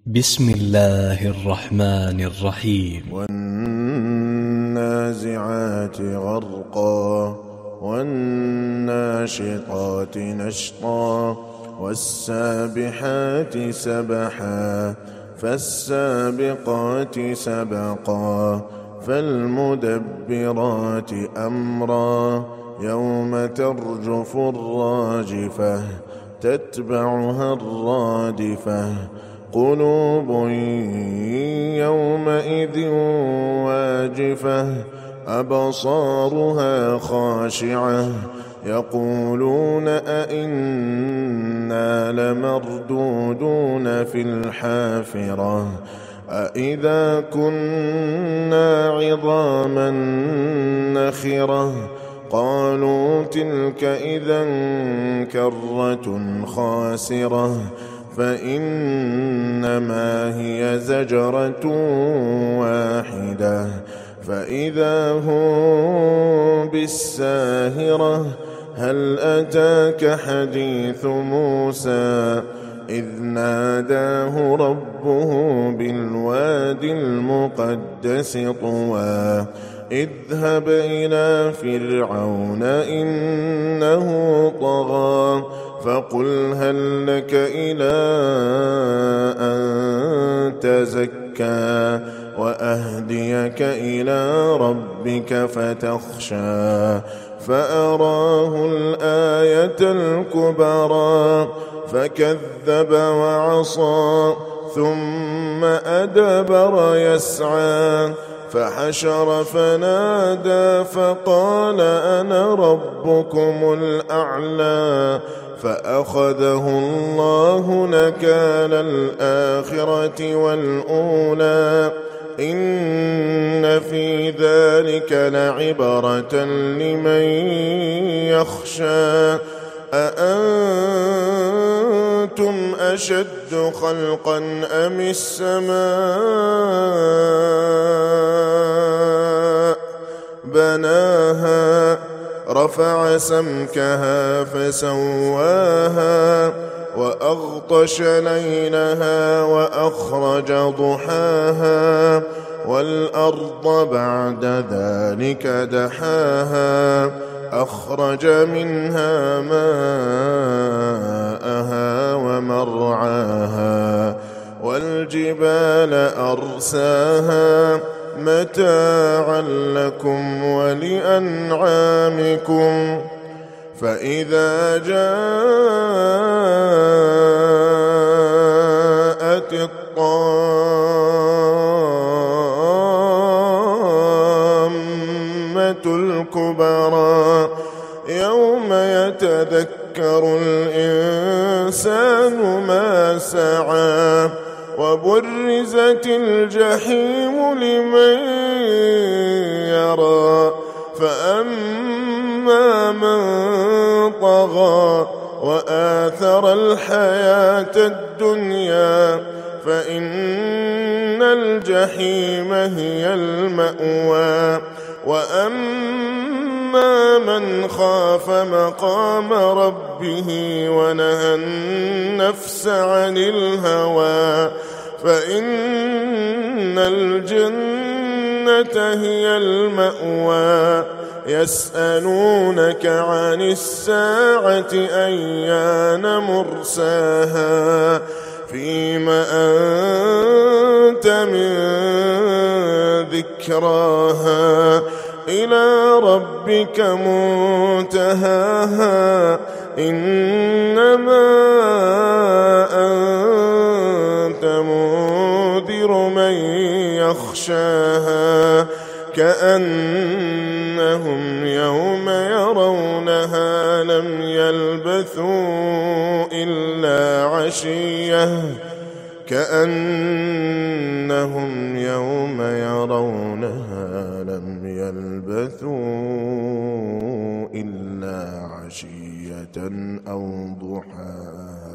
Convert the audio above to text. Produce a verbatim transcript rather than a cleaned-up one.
بسم الله الرحمن الرحيم. والنازعات غرقا والناشطات نشطا والسابحات سبحا فالسابقات سبقا فالمدبرات أمرا يوم ترجف الراجفة تتبعها الرادفة قلوب يومئذ واجفة أبصارها خاشعة يقولون أئنا لمردودون في الحافرة أئذا كنا عظاما نخرة قالوا تلك إذا كرة خاسرة فإنما هي زجرة واحدة فإذا هم بالساهرة هل أتاك حديث موسى إذ ناداه ربه بالواد المقدس طوى اذهب إلى فرعون إنه طغى فقل هل لك إلى أن تزكى وأهديك إلى ربك فتخشى فأراه الآية الكبرى فكذب وعصى ثم أدبر يسعى فحشر فنادى فقال أنا ربكم الأعلى فأخذه الله نكال الآخرة والأولى إن في ذلك لعبرة لمن يخشى أأنتم أشد خلقا أم السماء بناها رفع سمكها فسواها وأغطش ليلها وأخرج ضحاها والأرض بعد ذلك دحاها أخرج منها ماءها ومرعاها والجبال أرساها متاعا لكم ولأنعامكم فإذا جاءت الطامة الكبرى يوم يتذكر الإنسان ما سعى وبرزت الجحيم لمن يرى فأما من طغى وآثر الحياة الدنيا فإن الجحيم هي المأوى وأما من خاف مقام ربه ونهى النفس عن الهوى فإن الجنة هي المأوى يسألونك عن الساعة أيان مرساها فيم أنت من ذكراها إلى ربك منتهاها إنما أنت منذر من يخشاها كأنهم يوم يرونها لم يلبثوا إلا عشية كأنهم يوم يرونها لم يلبثوا إلا عشية أو ضحاها.